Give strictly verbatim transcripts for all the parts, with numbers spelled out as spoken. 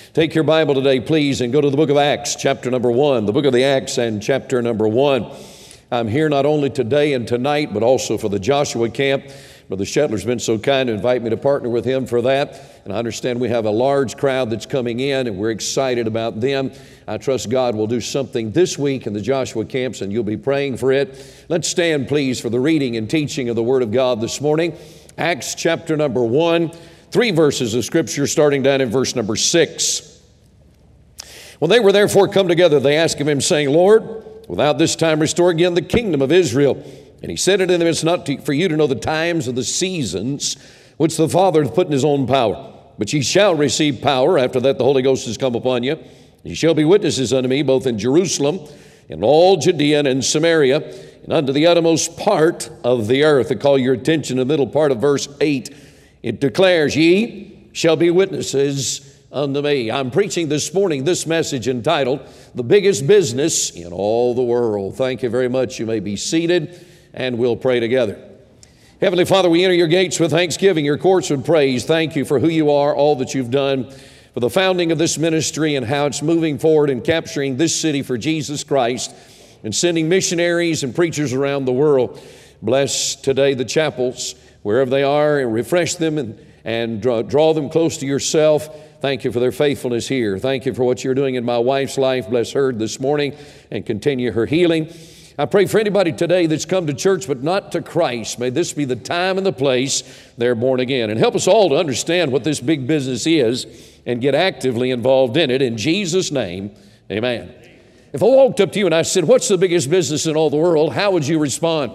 Take your Bible today, please, and go to the book of Acts, chapter number one. The book of the Acts and chapter number one. I'm here not only today and tonight, but also for the Joshua camp. Brother Shetler's been so kind to invite me to partner with him for that. And I understand we have a large crowd that's coming in, and we're excited about them. I trust God will do something this week in the Joshua camps, and you'll be praying for it. Let's stand, please, for the reading and teaching of the Word of God this morning. Acts chapter number one. Three verses of Scripture starting down in verse number six. When they were therefore come together, they asked of him, saying, Lord, without this time restore again the kingdom of Israel. And he said unto them, it's not to, for you to know the times or the seasons which the Father hath put in his own power. But ye shall receive power after that the Holy Ghost has come upon you. Ye shall be witnesses unto me both in Jerusalem, in all Judea and in Samaria, and unto the uttermost part of the earth. I call your attention to the middle part of verse eight. It declares, ye shall be witnesses unto me. I'm preaching this morning this message entitled, The Biggest Business in All the World. Thank you very much. You may be seated, and we'll pray together. Heavenly Father, we enter your gates with thanksgiving, your courts with praise. Thank you for who you are, all that you've done, for the founding of this ministry and how it's moving forward and capturing this city for Jesus Christ and sending missionaries and preachers around the world. Bless today the chapels, wherever they are, and refresh them and, and draw, draw them close to yourself. Thank you for their faithfulness here. Thank you for what you're doing in my wife's life. Bless her this morning and continue her healing. I pray for anybody today that's come to church but not to Christ. May this be the time and the place they're born again. And help us all to understand what this big business is and get actively involved in it. In Jesus' name, amen. If I walked up to you and I said, what's the biggest business in all the world? How would you respond?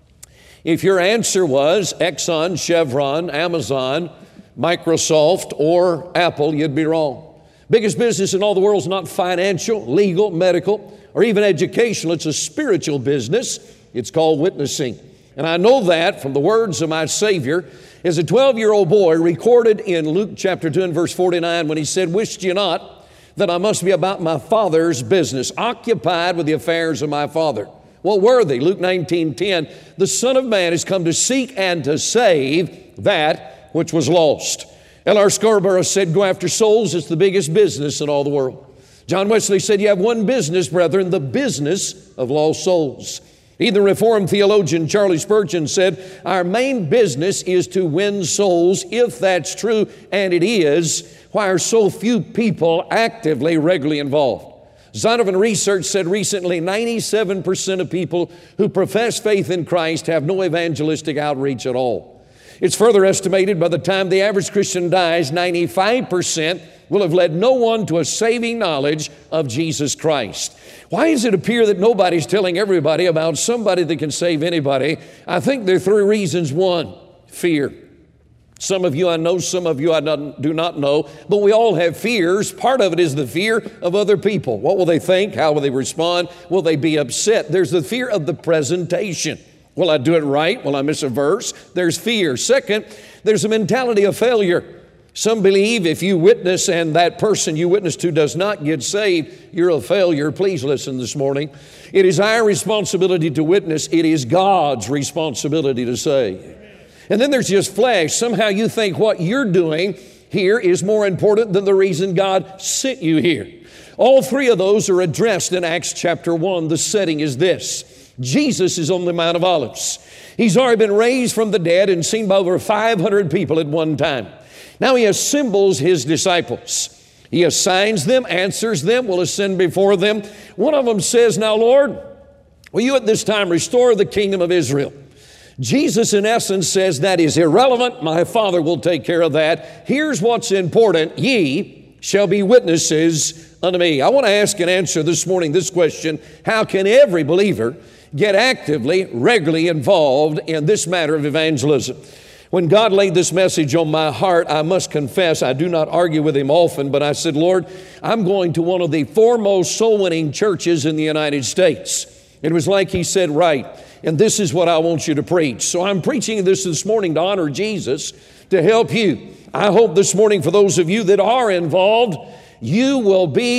If your answer was Exxon, Chevron, Amazon, Microsoft, or Apple, you'd be wrong. Biggest business in all the world is not financial, legal, medical, or even educational. It's a spiritual business. It's called witnessing. And I know that from the words of my Savior as a twelve-year-old boy recorded in Luke chapter two and verse forty-nine when he said, "Wist ye not that I must be about my Father's business, occupied with the affairs of my Father?" What were they? Luke nineteen ten, the Son of Man has come to seek and to save that which was lost. L R Scarborough said, go after souls. It's the biggest business in all the world. John Wesley said, you have one business, brethren, the business of lost souls. Even Reformed theologian Charlie Spurgeon said, our main business is to win souls. If that's true, and it is, why are so few people actively, regularly involved? Zondervan Research said recently, ninety-seven percent of people who profess faith in Christ have no evangelistic outreach at all. It's further estimated by the time the average Christian dies, ninety-five percent will have led no one to a saving knowledge of Jesus Christ. Why does it appear that nobody's telling everybody about somebody that can save anybody? I think there are three reasons. One, fear. Some of you I know, some of you I do not know, but we all have fears. Part of it is the fear of other people. What will they think? How will they respond? Will they be upset? There's the fear of the presentation. Will I do it right? Will I miss a verse? There's fear. Second, there's a mentality of failure. Some believe if you witness and that person you witness to does not get saved, you're a failure. Please listen this morning. It is our responsibility to witness. It is God's responsibility to save. And then there's just flesh. Somehow you think what you're doing here is more important than the reason God sent you here. All three of those are addressed in Acts chapter one. The setting is this. Jesus is on the Mount of Olives. He's already been raised from the dead and seen by over five hundred people at one time. Now he assembles his disciples. He assigns them, answers them, will ascend before them. One of them says, now Lord, will you at this time restore the kingdom of Israel? Jesus, in essence, says that is irrelevant. My Father will take care of that. Here's what's important. Ye shall be witnesses unto me. I want to ask and answer this morning this question. How can every believer get actively, regularly involved in this matter of evangelism? When God laid this message on my heart, I must confess, I do not argue with him often, but I said, Lord, I'm going to one of the foremost soul-winning churches in the United States. It was like he said, right. And this is what I want you to preach. So I'm preaching this this morning to honor Jesus, to help you. I hope this morning for those of you that are involved, you will be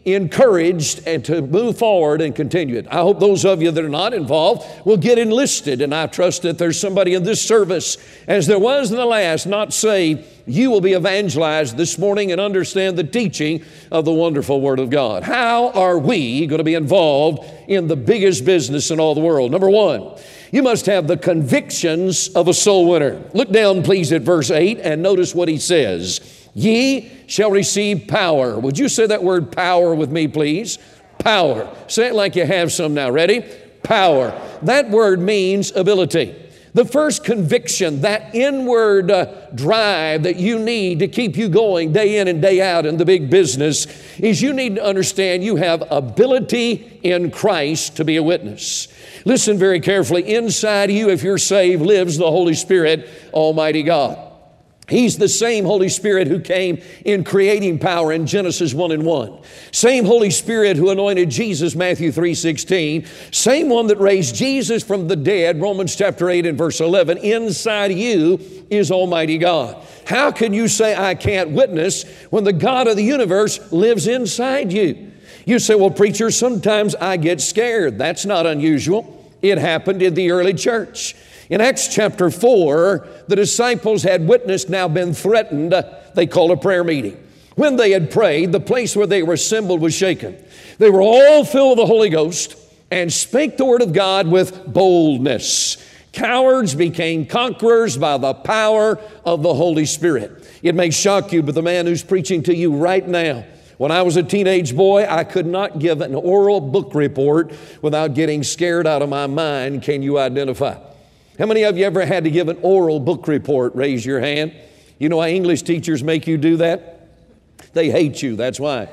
encouraged and to move forward and continue it. I hope those of you that are not involved will get enlisted, and I trust that there's somebody in this service, as there was in the last, not saved. You will be evangelized this morning and understand the teaching of the wonderful Word of God. How are we going to be involved in the biggest business in all the world? Number one, you must have the convictions of a soul winner. Look down, please, at verse eight and notice what he says. Ye shall receive power. Would you say that word power with me, please? Power. Say it like you have some now. Ready? Power. That word means ability. The first conviction, that inward uh, drive that you need to keep you going day in and day out in the big business, is you need to understand you have ability in Christ to be a witness. Listen very carefully. Inside you, if you're saved, lives the Holy Spirit, Almighty God. He's the same Holy Spirit who came in creating power in Genesis one and one. Same Holy Spirit who anointed Jesus, Matthew three sixteen. Same one that raised Jesus from the dead, Romans chapter eight and verse eleven. Inside you is Almighty God. How can you say, I can't witness, when the God of the universe lives inside you? You say, well, preacher, sometimes I get scared. That's not unusual. It happened in the early church. In Acts chapter four, the disciples had witnessed, now been threatened. They called a prayer meeting. When they had prayed, the place where they were assembled was shaken. They were all filled with the Holy Ghost and spake the word of God with boldness. Cowards became conquerors by the power of the Holy Spirit. It may shock you, but the man who's preaching to you right now, when I was a teenage boy, I could not give an oral book report without getting scared out of my mind. Can you identify? How many of you ever had to give an oral book report? Raise your hand. You know why English teachers make you do that? They hate you, that's why.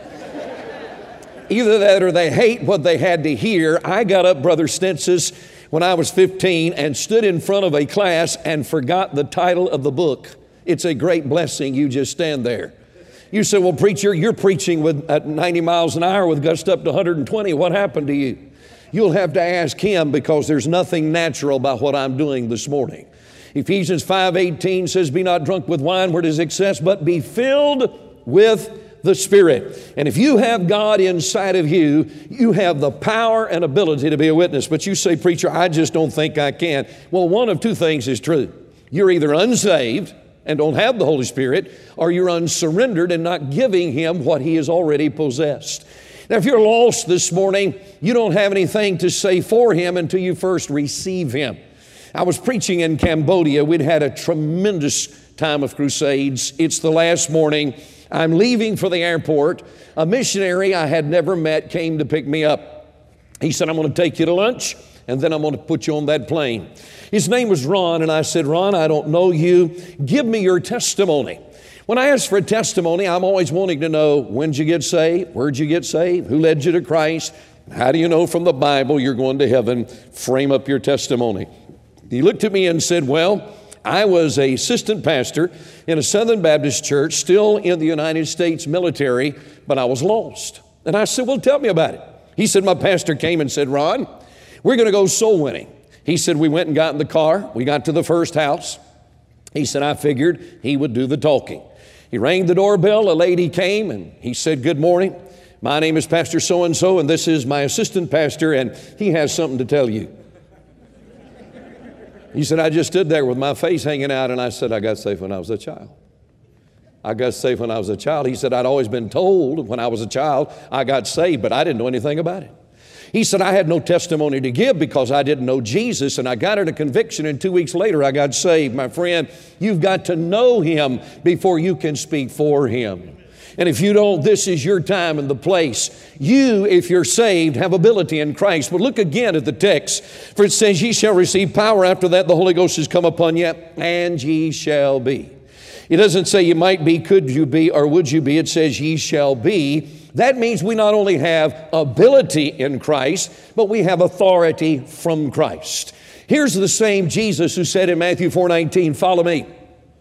Either that or they hate what they had to hear. I got up, Brother Stensis, when I was fifteen and stood in front of a class and forgot the title of the book. It's a great blessing. You just stand there. You say, well, preacher, you're preaching with, at ninety miles an hour with gusts up to one hundred twenty. What happened to you? You'll have to ask him, because there's nothing natural about what I'm doing this morning. Ephesians five eighteen says, be not drunk with wine where it is excess, but be filled with the Spirit. And if you have God inside of you, you have the power and ability to be a witness. But you say, preacher, I just don't think I can. Well, one of two things is true. You're either unsaved and don't have the Holy Spirit, or you're unsurrendered and not giving Him what He has already possessed. Now, if you're lost this morning, you don't have anything to say for Him until you first receive Him. I was preaching in Cambodia. We'd had a tremendous time of crusades. It's the last morning. I'm leaving for the airport. A missionary I had never met came to pick me up. He said, I'm going to take you to lunch, and then I'm going to put you on that plane. His name was Ron, and I said, Ron, I don't know you. Give me your testimony. When I ask for a testimony, I'm always wanting to know, when did you get saved? Where'd you get saved? Who led you to Christ? How do you know from the Bible you're going to heaven? Frame up your testimony. He looked at me and said, well, I was an assistant pastor in a Southern Baptist church, still in the United States military, but I was lost. And I said, well, tell me about it. He said, my pastor came and said, Ron, we're going to go soul winning. He said, we went and got in the car. We got to the first house. He said, I figured he would do the talking. He rang the doorbell. A lady came and he said, good morning. My name is Pastor so-and-so, and this is my assistant pastor, and he has something to tell you. He said, I just stood there with my face hanging out, and I said, I got saved when I was a child. I got saved when I was a child. He said, I'd always been told when I was a child I got saved, but I didn't know anything about it. He said, I had no testimony to give because I didn't know Jesus, and I got in a conviction, and two weeks later I got saved. My friend, you've got to know Him before you can speak for Him. And if you don't, this is your time and the place. You, if you're saved, have ability in Christ. But look again at the text, for it says, ye shall receive power. After that, the Holy Ghost has come upon you, and ye shall be. It doesn't say you might be, could you be, or would you be. It says ye shall be. That means we not only have ability in Christ, but we have authority from Christ. Here's the same Jesus who said in Matthew four nineteen, follow me.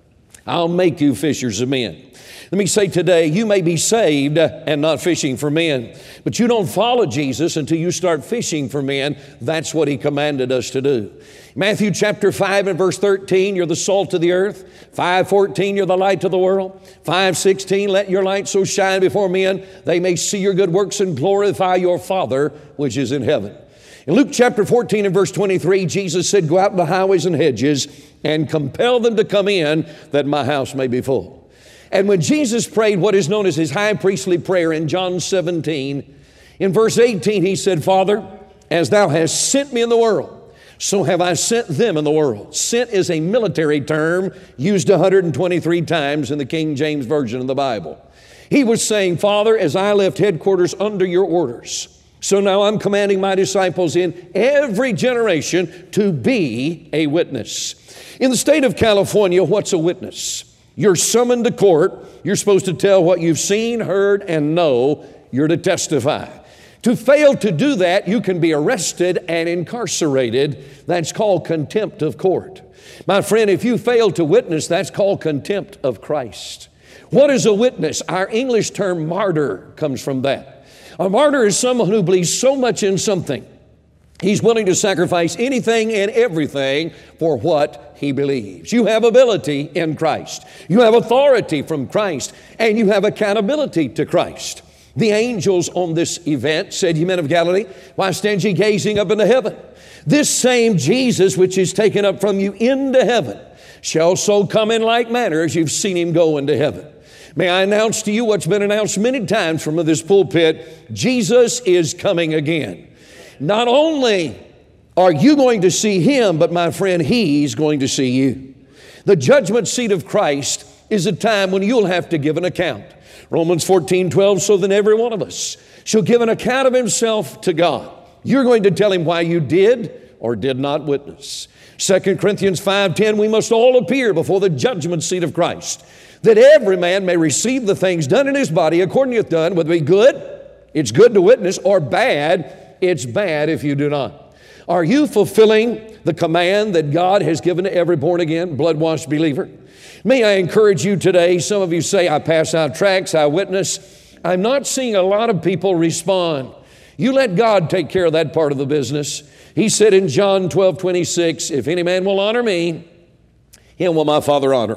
I'll make you fishers of men. Let me say today, you may be saved and not fishing for men, but you don't follow Jesus until you start fishing for men. That's what He commanded us to do. Matthew chapter five and verse thirteen, you're the salt of the earth. five fourteen, you're the light of the world. five sixteen, let your light so shine before men, they may see your good works and glorify your Father which is in heaven. In Luke chapter fourteen and verse twenty-three, Jesus said, go out in the highways and hedges and compel them to come in that my house may be full. And when Jesus prayed what is known as His high priestly prayer in John seventeen, in verse eighteen, He said, Father, as Thou hast sent me in the world, so have I sent them in the world. Sent is a military term used one hundred twenty-three times in the King James Version of the Bible. He was saying, Father, as I left headquarters under your orders, so now I'm commanding my disciples in every generation to be a witness. In the state of California, what's a witness? You're summoned to court. You're supposed to tell what you've seen, heard, and know. You're to testify. To fail to do that, you can be arrested and incarcerated. That's called contempt of court. My friend, if you fail to witness, that's called contempt of Christ. What is a witness? Our English term martyr comes from that. A martyr is someone who believes so much in something, he's willing to sacrifice anything and everything for what he believes. You have ability in Christ. You have authority from Christ, and you have accountability to Christ. The angels on this event said, ye men of Galilee, why stand ye gazing up into heaven? This same Jesus which is taken up from you into heaven shall so come in like manner as you've seen Him go into heaven. May I announce to you what's been announced many times from this pulpit, Jesus is coming again. Not only are you going to see Him, but my friend, He's going to see you. The judgment seat of Christ is a time when you'll have to give an account. Romans fourteen twelve, so then every one of us shall give an account of himself to God. You're going to tell Him why you did or did not witness. Second Corinthians five ten, we must all appear before the judgment seat of Christ, that every man may receive the things done in his body according to hath done, whether it be good, it's good to witness, or bad, it's bad if you do not. Are you fulfilling the command that God has given to every born-again, blood-washed believer? May I encourage you today, some of you say, I pass out tracts, I witness. I'm not seeing a lot of people respond. You let God take care of that part of the business. He said in John twelve twenty-six, if any man will honor me, him will my Father honor.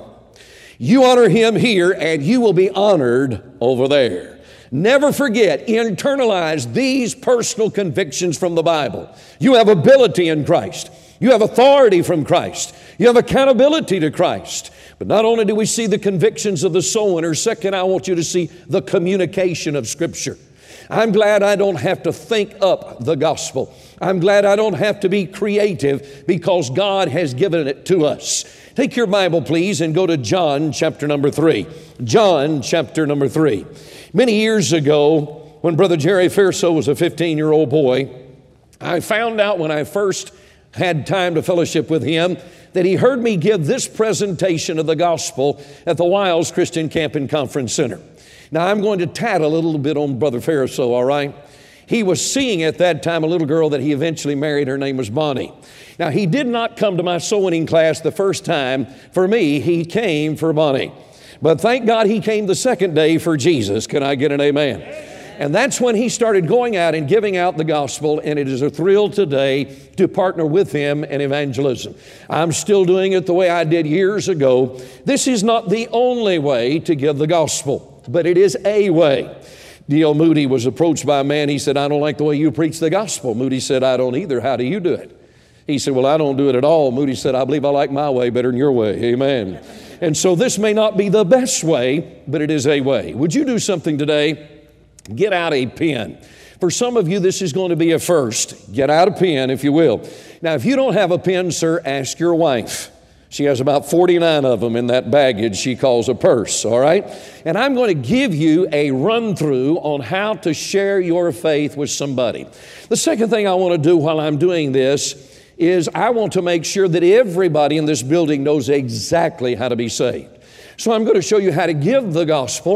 You honor Him here, and you will be honored over there. Never forget, internalize these personal convictions from the Bible. You have ability in Christ. You have authority from Christ. You have accountability to Christ. But not only do we see the convictions of the soul winner, second, I want you to see the communication of Scripture. I'm glad I don't have to think up the gospel. I'm glad I don't have to be creative because God has given it to us. Take your Bible, please, and go to John chapter number three. John chapter number three. Many years ago, when Brother Jerry Fairso was a fifteen-year-old boy, I found out when I first had time to fellowship with him that he heard me give this presentation of the gospel at the Wiles Christian Camp and Conference Center. Now, I'm going to tattle a little bit on Brother Fairso, all right? He was seeing at that time a little girl that he eventually married. Her name was Bonnie. Now, he did not come to my soul winning class the first time for me. He came for Bonnie. But thank God he came the second day for Jesus. Can I get an amen? And that's when he started going out and giving out the gospel, and it is a thrill today to partner with him in evangelism. I'm still doing it the way I did years ago. This is not the only way to give the gospel, but it is a way. D L Moody was approached by a man. He said, I don't like the way you preach the gospel. Moody said, I don't either. How do you do it? He said, well, I don't do it at all. Moody said, I believe I like my way better than your way. Amen. And so this may not be the best way, but it is a way. Would you do something today? Get out a pen. For some of you, this is going to be a first. Get out a pen, if you will. Now, if you don't have a pen, sir, ask your wife. She has about forty-nine of them in that baggage she calls a purse, all right? And I'm going to give you a run-through on how to share your faith with somebody. The second thing I want to do while I'm doing this is I want to make sure that everybody in this building knows exactly how to be saved. So I'm going to show you how to give the gospel,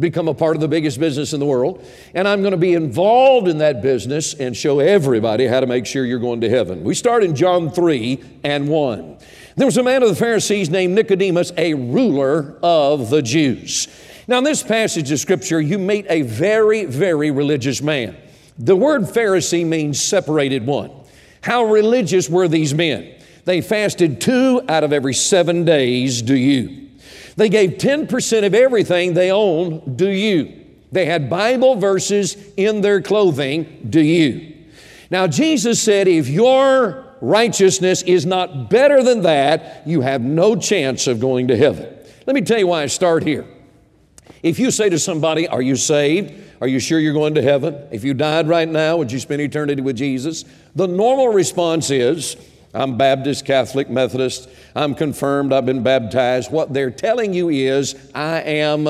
become a part of the biggest business in the world, and I'm going to be involved in that business and show everybody how to make sure you're going to heaven. We start in John three and one. There was a man of the Pharisees named Nicodemus, a ruler of the Jews. Now, in this passage of Scripture, you meet a very, very religious man. The word Pharisee means separated one. How religious were these men? They fasted two out of every seven days, do you? They gave ten percent of everything they owned, do you? They had Bible verses in their clothing, do you? Now, Jesus said, if your righteousness is not better than that, you have no chance of going to heaven. Let me tell you why I start here. If you say to somebody, are you saved? Are you sure you're going to heaven? If you died right now, would you spend eternity with Jesus? The normal response is, I'm Baptist, Catholic, Methodist, I'm confirmed, I've been baptized. What they're telling you is, I am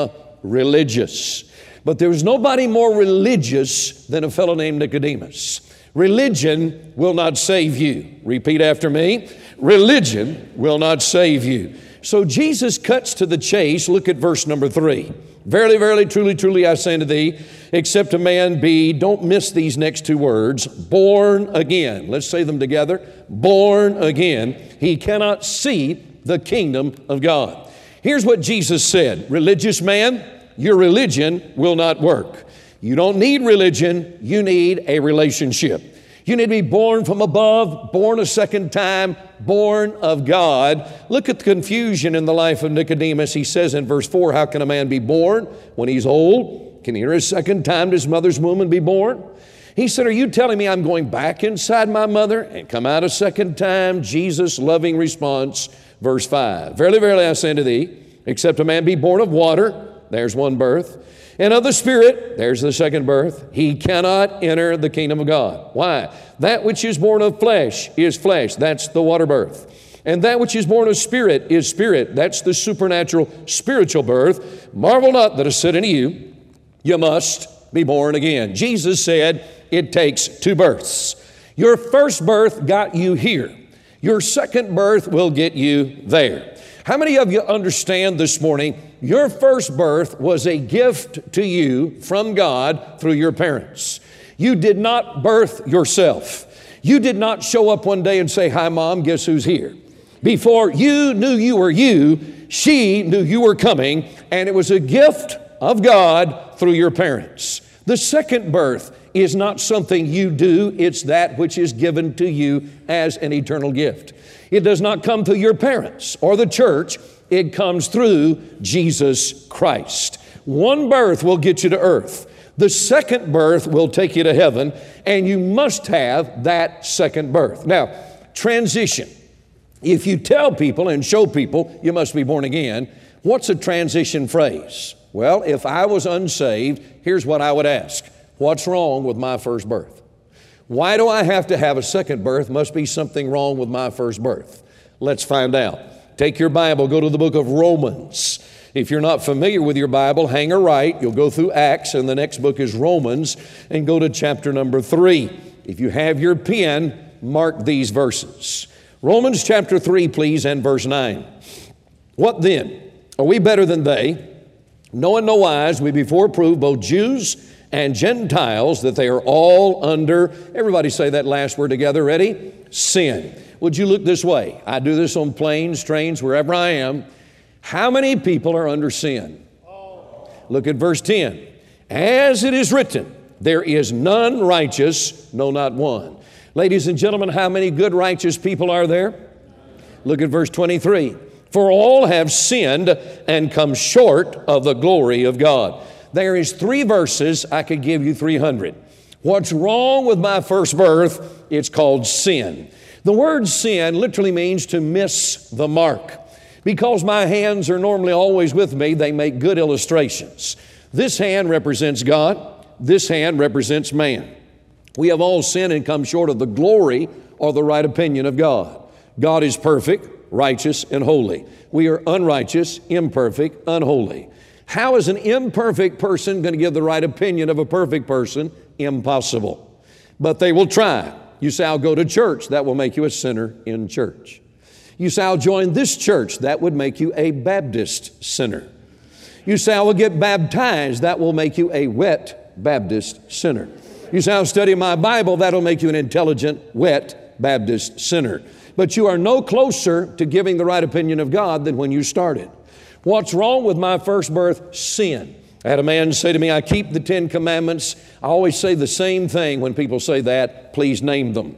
religious. But there's nobody more religious than a fellow named Nicodemus. Religion will not save you. Repeat after me. Religion will not save you. So Jesus cuts to the chase. Look at verse number three. Verily, verily, truly, truly, I say unto thee, except a man be, don't miss these next two words, born again. Let's say them together. Born again. He cannot see the kingdom of God. Here's what Jesus said. Religious man, your religion will not work. You don't need religion, you need a relationship. You need to be born from above, born a second time, born of God. Look at the confusion in the life of Nicodemus. He says in verse four, how can a man be born when he's old? Can he enter a second time to his mother's womb and be born? He said, are you telling me I'm going back inside my mother and come out a second time? Jesus' loving response, verse five. Verily, verily, I say unto thee, except a man be born of water, there's one birth, and of the Spirit, there's the second birth, he cannot enter the kingdom of God. Why? That which is born of flesh is flesh. That's the water birth. And that which is born of spirit is spirit. That's the supernatural spiritual birth. Marvel not that I said unto you, you must be born again. Jesus said it takes two births. Your first birth got you here. Your second birth will get you there. How many of you understand this morning your first birth was a gift to you from God through your parents? You did not birth yourself. You did not show up one day and say, hi, Mom, guess who's here? Before you knew you were you, she knew you were coming, and it was a gift of God through your parents. The second birth is not something you do. It's that which is given to you as an eternal gift. It does not come through your parents or the church. It comes through Jesus Christ. One birth will get you to earth. The second birth will take you to heaven, and you must have that second birth. Now, transition. If you tell people and show people you must be born again, what's a transition phrase? Well, if I was unsaved, here's what I would ask. What's wrong with my first birth? Why do I have to have a second birth? Must be something wrong with my first birth. Let's find out. Take your Bible, go to the book of Romans. If you're not familiar with your Bible, hang a right. You'll go through Acts, and the next book is Romans, and go to chapter number three. If you have your pen, mark these verses. Romans chapter three, please, and verse nine. What then? Are we better than they? No in no wise, we before proved both Jews and Gentiles that they are all under, everybody say that last word together, ready? Sin. Would you look this way? I do this on planes, trains, wherever I am. How many people are under sin? Look at verse ten. As it is written, there is none righteous, no, not one. Ladies and gentlemen, how many good righteous people are there? Look at verse twenty-three. For all have sinned and come short of the glory of God. There is three verses, I could give you three hundred. What's wrong with my first birth? It's called sin. The word sin literally means to miss the mark. Because my hands are normally always with me, they make good illustrations. This hand represents God. This hand represents man. We have all sinned and come short of the glory or the right opinion of God. God is perfect, righteous, and holy. We are unrighteous, imperfect, unholy. How is an imperfect person going to give the right opinion of a perfect person? Impossible. But they will try. You say, I'll go to church. That will make you a sinner in church. You say, I'll join this church. That would make you a Baptist sinner. You say, I will get baptized. That will make you a wet Baptist sinner. You say, I'll study my Bible. That'll make you an intelligent, wet Baptist sinner. But you are no closer to giving the right opinion of God than when you started. What's wrong with my first birth? Sin. I had a man say to me, I keep the Ten Commandments. I always say the same thing when people say that. Please name them.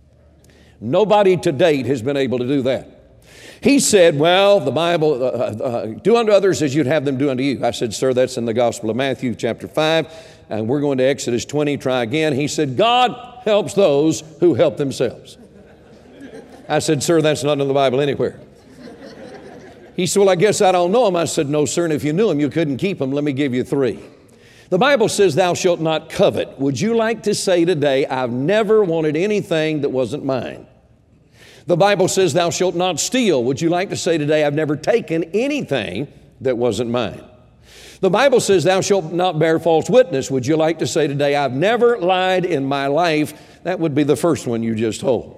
Nobody to date has been able to do that. He said, well, the Bible, uh, uh, do unto others as you'd have them do unto you. I said, sir, that's in the Gospel of Matthew chapter five, and we're going to Exodus twenty, try again. He said, God helps those who help themselves. I said, sir, that's not in the Bible anywhere. He said, well, I guess I don't know him. I said, no, sir, and if you knew him, you couldn't keep him. Let me give you three. The Bible says, thou shalt not covet. Would you like to say today, I've never wanted anything that wasn't mine? The Bible says, thou shalt not steal. Would you like to say today, I've never taken anything that wasn't mine? The Bible says, thou shalt not bear false witness. Would you like to say today, I've never lied in my life? That would be the first one you just told.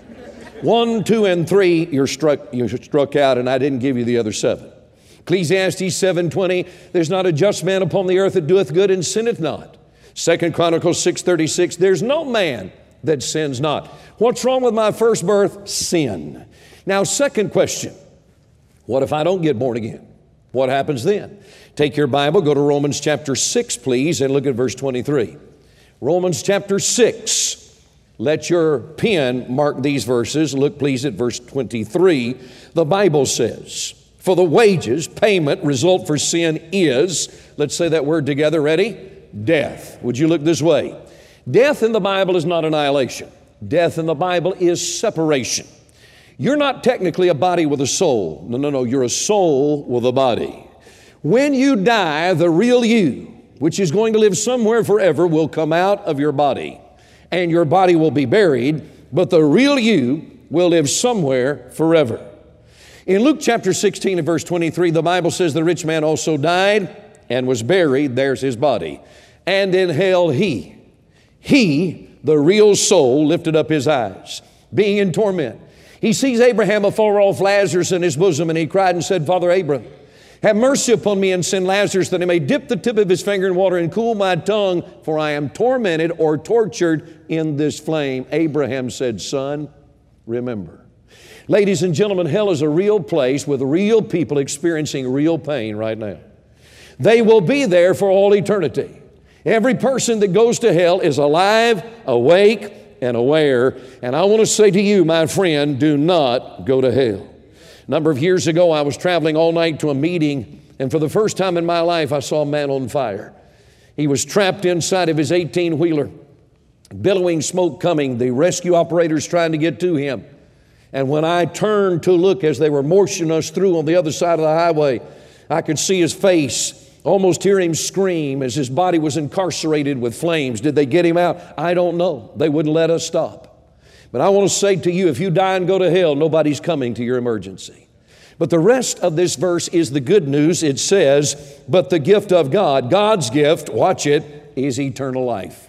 One, two, and three, you're struck, you're struck out, and I didn't give you the other seven. Ecclesiastes seven twenty, there's not a just man upon the earth that doeth good and sinneth not. Second Chronicles six thirty-six, there's no man that sins not. What's wrong with my first birth? Sin. Now, second question, what if I don't get born again? What happens then? Take your Bible, go to Romans chapter six, please, and look at verse twenty-three. Romans chapter six. Let your pen mark these verses. Look, please, at verse twenty-three. The Bible says, for the wages, payment, result for sin is, let's say that word together, ready? Death. Would you look this way? Death in the Bible is not annihilation. Death in the Bible is separation. You're not technically a body with a soul. No, no, no, you're a soul with a body. When you die, the real you, which is going to live somewhere forever, will come out of your body. And your body will be buried, but the real you will live somewhere forever. In Luke chapter sixteen and verse twenty-three, the Bible says the rich man also died and was buried. There's his body. And in hell he, he, the real soul, lifted up his eyes, being in torment. He sees Abraham afar off, Lazarus in his bosom, and he cried and said, Father Abraham, have mercy upon me and send Lazarus that he may dip the tip of his finger in water and cool my tongue, for I am tormented or tortured in this flame. Abraham said, son, remember. Ladies and gentlemen, hell is a real place with real people experiencing real pain right now. They will be there for all eternity. Every person that goes to hell is alive, awake, and aware. And I want to say to you, my friend, do not go to hell. A number of years ago, I was traveling all night to a meeting, and for the first time in my life, I saw a man on fire. He was trapped inside of his eighteen-wheeler, billowing smoke coming, the rescue operators trying to get to him. And when I turned to look as they were motioning us through on the other side of the highway, I could see his face, almost hear him scream as his body was incarcerated with flames. Did they get him out? I don't know. They wouldn't let us stop. But I want to say to you, if you die and go to hell, nobody's coming to your emergency. But the rest of this verse is the good news. It says, but the gift of God, God's gift, watch it, is eternal life.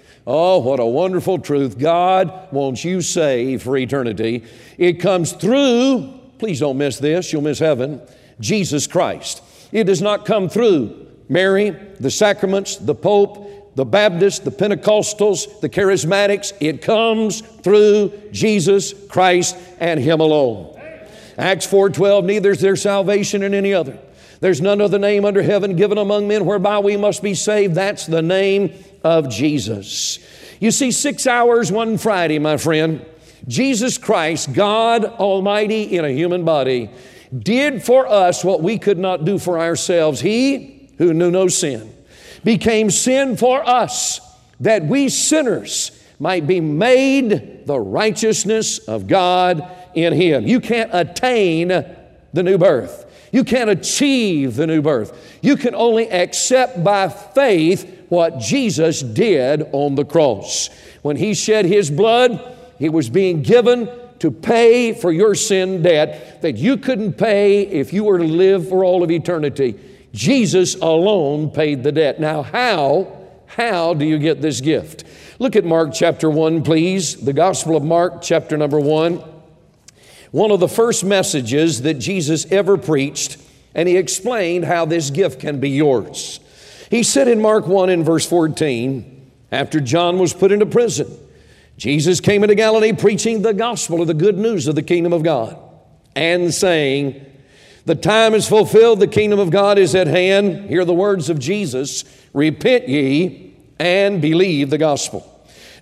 Oh, what a wonderful truth. God wants you saved for eternity. It comes through, please don't miss this, you'll miss heaven, Jesus Christ. It does not come through Mary, the sacraments, the Pope, the Baptists, the Pentecostals, the Charismatics. It comes through Jesus Christ and Him alone. Acts four twelve, neither is there salvation in any other. There's none other name under heaven given among men whereby we must be saved. That's the name of Jesus. You see, six hours one Friday, my friend, Jesus Christ, God Almighty in a human body, did for us what we could not do for ourselves. He who knew no sin became sin for us, that we sinners might be made the righteousness of God in Him. You can't attain the new birth. You can't achieve the new birth. You can only accept by faith what Jesus did on the cross. When He shed His blood, He was being given to pay for your sin debt that you couldn't pay if you were to live for all of eternity. Jesus alone paid the debt. Now, how, how do you get this gift? Look at Mark chapter one, please. The Gospel of Mark chapter number one. One of the first messages that Jesus ever preached And he explained how this gift can be yours. He said in Mark one in verse fourteen, after John was put into prison, Jesus came into Galilee preaching the gospel, or the good news of the kingdom of God, and saying, the time is fulfilled, the kingdom of God is at hand. Hear the words of Jesus, repent ye and believe the gospel.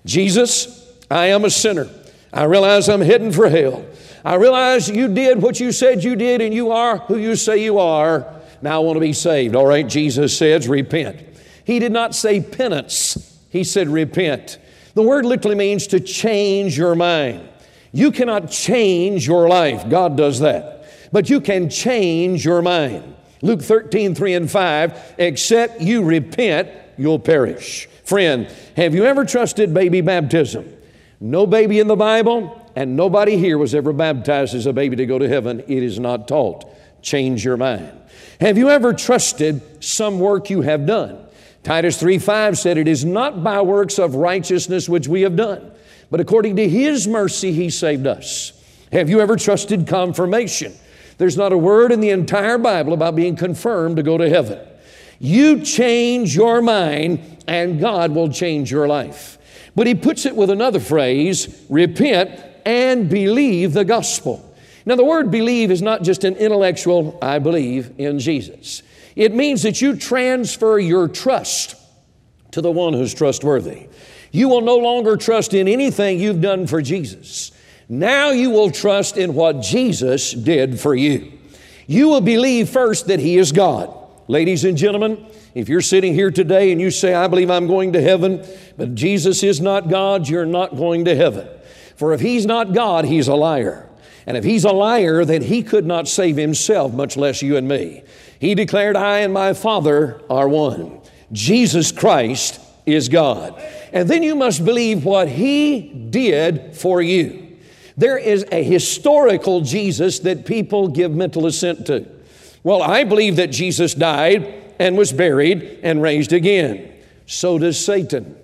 Jesus, I am a sinner. I realize I'm heading for hell. I realize you did what you said you did, and you are who you say you are. Now I want to be saved. All right, Jesus says, repent. He did not say penance. He said repent. The word literally means to change your mind. You cannot change your life. God does that. But you can change your mind. Luke thirteen, three and five, except you repent, you'll perish. Friend, have you ever trusted baby baptism? No baby in the Bible, and nobody here was ever baptized as a baby to go to heaven. It is not taught. Change your mind. Have you ever trusted some work you have done? Titus three five said, it is not by works of righteousness which we have done, but according to His mercy He saved us. Have you ever trusted confirmation? There's not a word in the entire Bible about being confirmed to go to heaven. You change your mind and God will change your life. But he puts it with another phrase, repent and believe the gospel. Now the word believe is not just an intellectual, I believe in Jesus. It means that you transfer your trust to the one who's trustworthy. You will no longer trust in anything you've done for Jesus. Now you will trust in what Jesus did for you. You will believe first that He is God. Ladies and gentlemen, if you're sitting here today and you say, I believe I'm going to heaven, but Jesus is not God, you're not going to heaven. For if He's not God, He's a liar. And if He's a liar, then He could not save Himself, much less you and me. He declared, I and my Father are one. Jesus Christ is God. And then you must believe what He did for you. There is a historical Jesus that people give mental assent to. Well, I believe that Jesus died and was buried and raised again. So does Satan.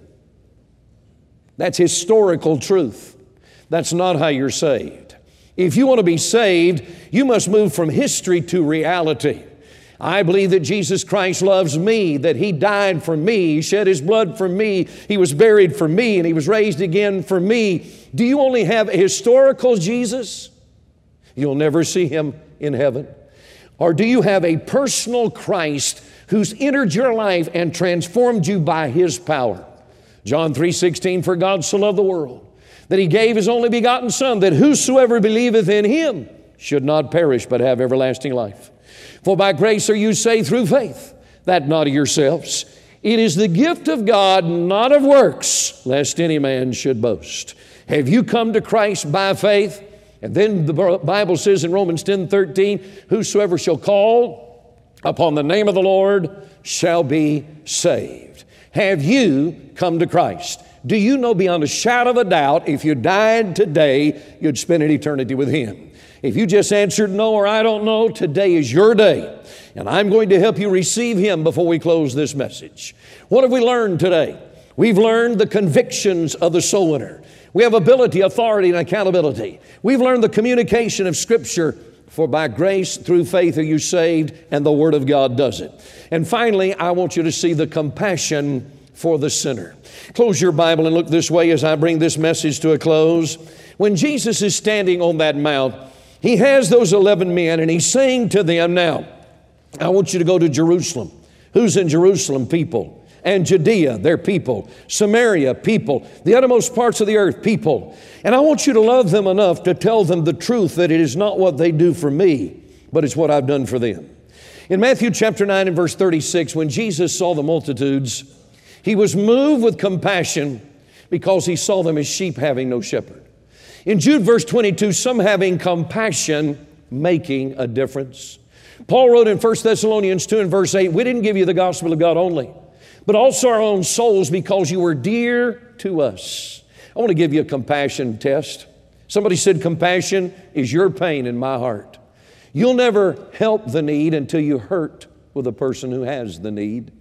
That's historical truth. That's not how you're saved. If you want to be saved, you must move from history to reality. I believe that Jesus Christ loves me, that He died for me, He shed His blood for me, He was buried for me, and He was raised again for me. Do you only have a historical Jesus? You'll never see Him in heaven. Or do you have a personal Christ who's entered your life and transformed you by His power? John three sixteen, for God so loved the world, that He gave His only begotten Son, that whosoever believeth in Him should not perish, but have everlasting life. For by grace are you saved through faith, that not of yourselves. It is the gift of God, not of works, lest any man should boast. Have you come to Christ by faith? And then the Bible says in Romans ten thirteen, whosoever shall call upon the name of the Lord shall be saved. Have you come to Christ? Do you know beyond a shadow of a doubt, if you died today, you'd spend an eternity with Him? If you just answered no or I don't know, today is your day. And I'm going to help you receive Him before we close this message. What have we learned today? We've learned the convictions of the soul winner. We have ability, authority, and accountability. We've learned the communication of Scripture, for by grace through faith are you saved, and the Word of God does it. And finally, I want you to see the compassion for the sinner. Close your Bible and look this way as I bring this message to a close. When Jesus is standing on that mount, He has those eleven men, and He's saying to them, now, I want you to go to Jerusalem. Who's in Jerusalem? People. And Judea, their people. Samaria, people. The uttermost parts of the earth, people. And I want you to love them enough to tell them the truth, that it is not what they do for me, but it's what I've done for them. In Matthew chapter nine and verse thirty-six, when Jesus saw the multitudes, He was moved with compassion because He saw them as sheep having no shepherd. In Jude verse twenty-two, some having compassion, making a difference. Paul wrote in First Thessalonians two and verse eight, we didn't give you the gospel of God only, but also our own souls, because you were dear to us. I want to give you a compassion test. Somebody said compassion is your pain in my heart. You'll never help the need until you hurt with the person who has the need.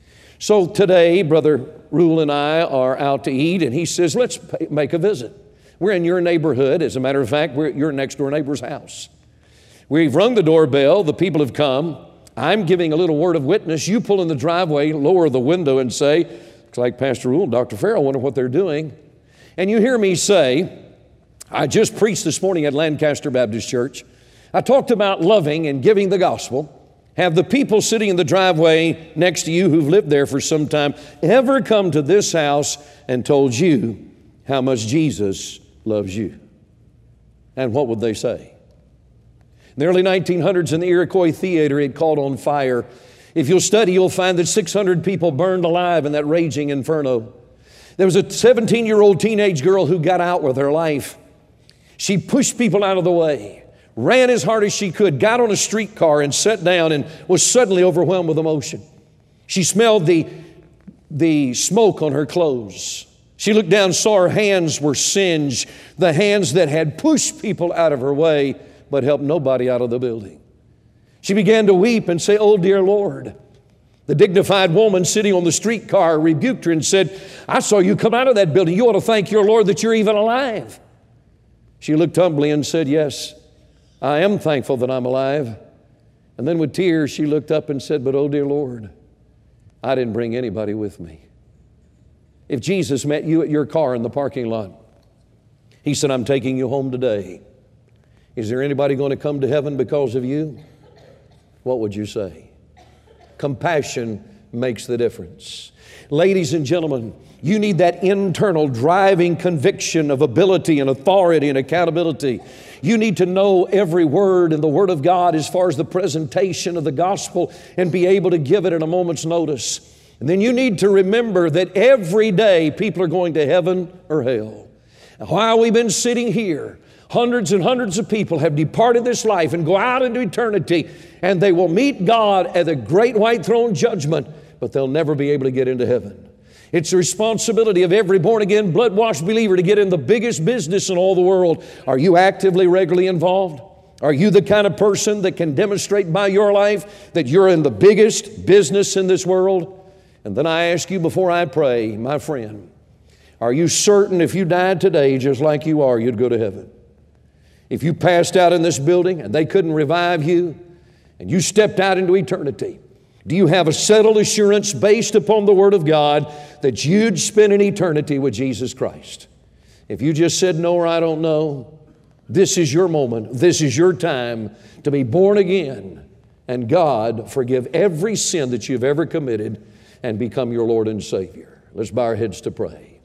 So today, Brother Rule and I are out to eat, and he says, let's pay, make a visit. We're in your neighborhood. As a matter of fact, we're at your next door neighbor's house. We've rung the doorbell. The people have come. I'm giving a little word of witness. You pull in the driveway, lower the window and say, looks like Pastor Rule and Doctor Farrell, wonder what they're doing. And you hear me say, I just preached this morning at Lancaster Baptist Church. I talked about loving and giving the gospel. Have the people sitting in the driveway next to you who've lived there for some time ever come to this house and told you how much Jesus loves you? And what would they say? In the early nineteen hundreds in the Iroquois Theater, it caught on fire. If you'll study, you'll find that six hundred people burned alive in that raging inferno. There was a seventeen-year-old teenage girl who got out with her life. She pushed people out of the way, ran as hard as she could, got on a streetcar and sat down and was suddenly overwhelmed with emotion. She smelled the, the smoke on her clothes. She looked down, saw her hands were singed, the hands that had pushed people out of her way but helped nobody out of the building. She began to weep and say, "Oh, dear Lord." The dignified woman sitting on the streetcar rebuked her and said, "I saw you come out of that building. You ought to thank your Lord that you're even alive." She looked humbly and said, "Yes, I am thankful that I'm alive." And then with tears, she looked up and said, "But oh, dear Lord, I didn't bring anybody with me." If Jesus met you at your car in the parking lot, He said, "I'm taking you home today. Is there anybody going to come to heaven because of you?" What would you say? Compassion makes the difference. Ladies and gentlemen, you need that internal driving conviction of ability and authority and accountability. You need to know every word in the Word of God as far as the presentation of the gospel and be able to give it at a moment's notice. And then you need to remember that every day people are going to heaven or hell. And while we've been sitting here, hundreds and hundreds of people have departed this life and go out into eternity, and they will meet God at the great white throne judgment, but they'll never be able to get into heaven. It's the responsibility of every born-again, blood-washed believer to get in the biggest business in all the world. Are you actively, regularly involved? Are you the kind of person that can demonstrate by your life that you're in the biggest business in this world? And then I ask you before I pray, my friend, are you certain if you died today just like you are, you'd go to heaven? If you passed out in this building and they couldn't revive you and you stepped out into eternity, do you have a settled assurance based upon the Word of God that you'd spend an eternity with Jesus Christ? If you just said no or I don't know, this is your moment. This is your time to be born again and God forgive every sin that you've ever committed and become your Lord and Savior. Let's bow our heads to pray.